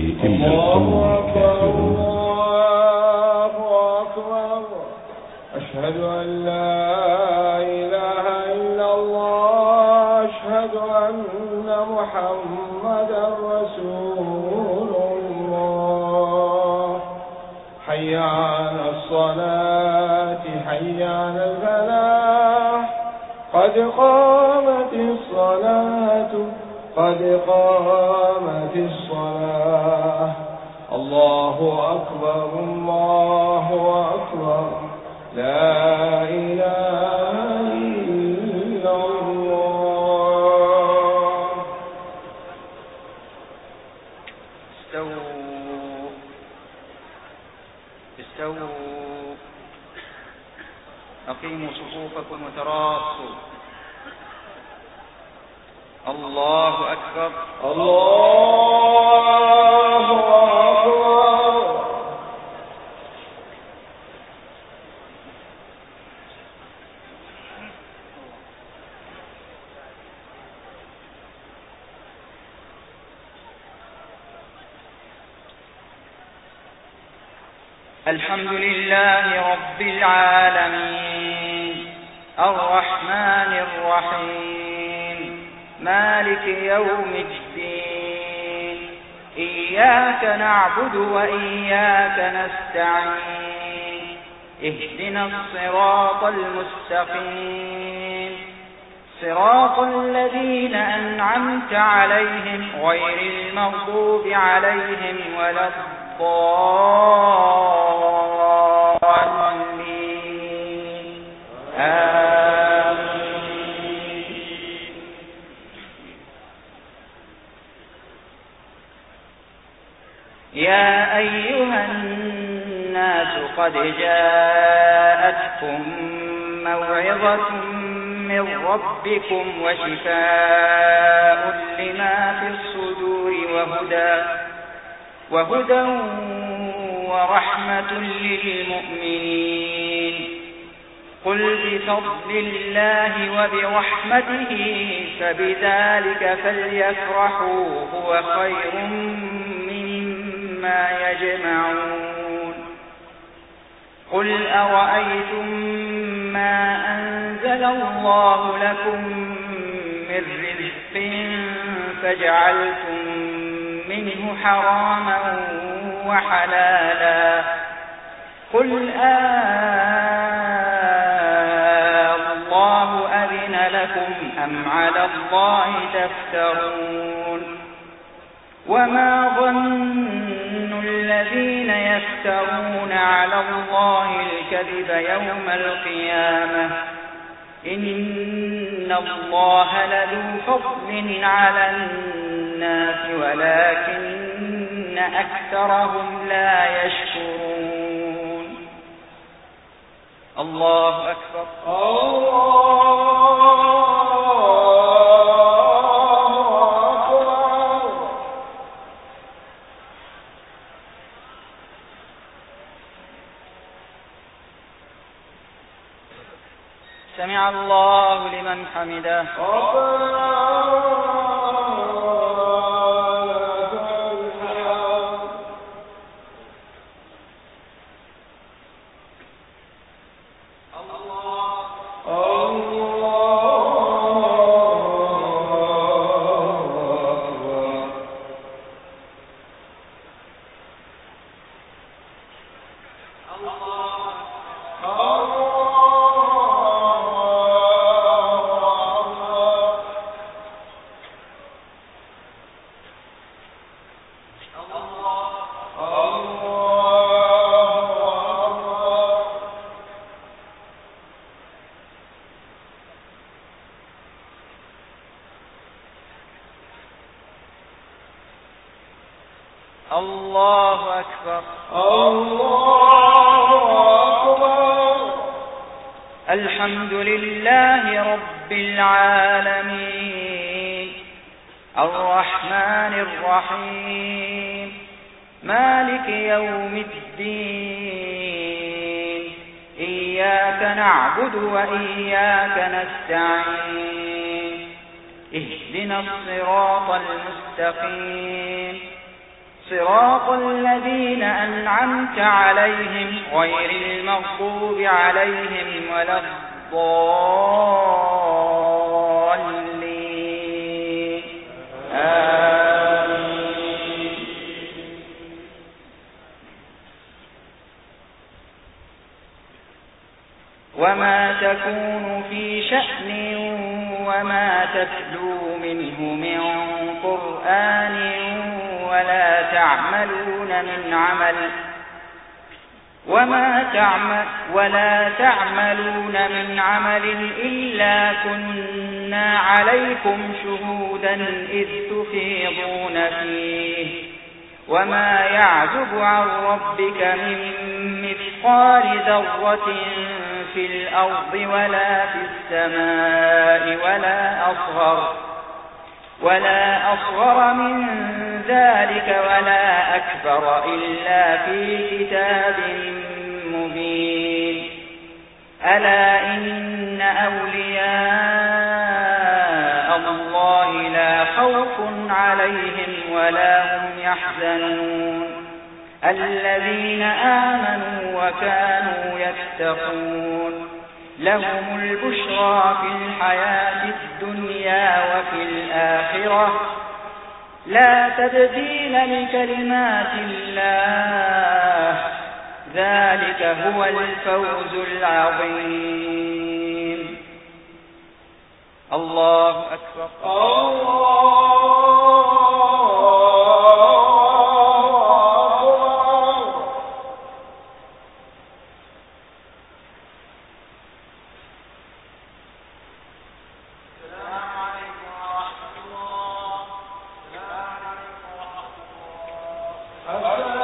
الله أكبر الله أكبر أشهد أن لا إله إلا الله أشهد أن محمدا رسول الله حي على الصلاة حي على الفلاح قد قامت الصلاة قد قامت الصلاة الله أكبر الله أكبر لا إله إلا الله استووا أقيموا صفوفكم وتراصوا الله أكبر الله أكبر الحمد لله رب العالمين الرحمن الرحيم مالك يوم الدين إياك نعبد وإياك نستعين اهدنا الصراط المستقيم صراط الذين أنعمت عليهم غير المغضوب عليهم ولا الضالين آمين. يا أيها الناس قد جاءتكم موعظة من ربكم وشفاء لما في الصدور وهدى ورحمة للمؤمنين قل بفضل الله وبرحمته فبذلك فليفرحوا هو خير مما يجمعون قل أرأيتم ما أنزل الله لكم من رزق فجعلتم منه حراما وحلالا قل الله أذن لكم أم على الله تفترون وما ظن الذين يفترون على الله الكذب يوم القيامة إن الله لذو فضل على الناس ولكن أكثرهم لا يشكرون الله أكبر سمع الله لمن حمده الله أكبر الله أكبر الحمد لله رب العالمين الرحمن الرحيم مالك يوم الدين إياك نعبد وإياك نستعين اهدنا الصراط المستقيم صراط الذين أنعمت عليهم غير المغضوب عليهم ولا الضالين آمين. وما تكون في شأن وما تتلو منه من قرآن ولا تعملون من عمل إلا كنا عليكم شهودا إذ تفيضون فيه وما يعزب عن ربك من مثقال ذرة في الأرض ولا في السماء ولا أصغر من ذلك ولا أكبر إلا في كتاب مبين. ألا إن أولياء الله لا خوف عليهم ولا هم يحزنون الذين آمنوا وكانوا يتقون لهم البشرى في الحياة الدنيا وفي الآخرة لا تبديل لكلمات الله ذلك هو الفوز العظيم. الله أكبر. السلام